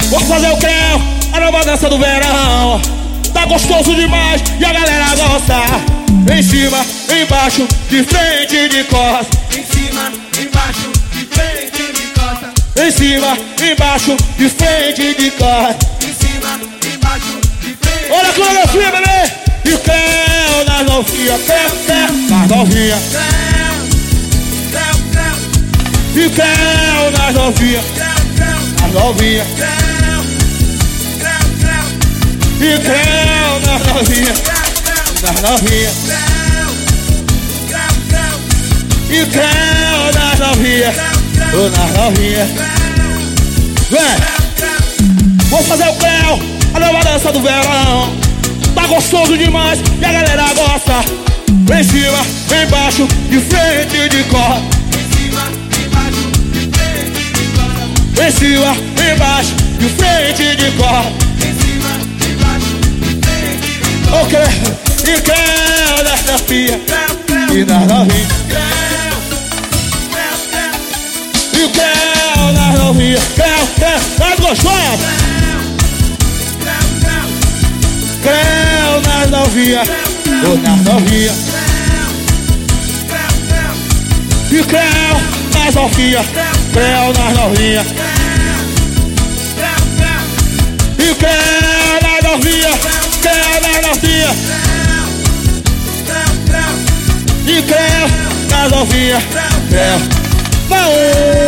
Vou fazer o creu, a nova dança do verão. Tá gostoso demais e a galera gosta. Em cima, embaixo, de frente, de costas. Em cima, embaixo, de frente, de costas. Em cima, embaixo, de frente, de costas. Em cima, embaixo, de frente. Olha a coreografia, bebê! E o creu nas novinhas, creu nas novinhas. E o creu nas novinhas, nas novinhas. E o creu nas novinhas, nas novinhas. E o creu nas novinhas, nas novinhas. Vem! Vou fazer o creu, a nova dança do verão. Tá gostoso demais e a galera gosta. Em cima, embaixo, de frente, de cor. Em cima, embaixo, de frente, de costas. Em cima, embaixo, de frente, de cor. Em cima, embaixo, de frente, de costas. O creu, e creu nas novinhas e nas novinhas. E o creu nas novinhas, creu nas gostosas. Creu nas novinhas, nas novinhas. E creu nas novinhas, creu nas novinhas. E creu nas novinhas, creu nas novinhas. E creu nas novinhas, creu.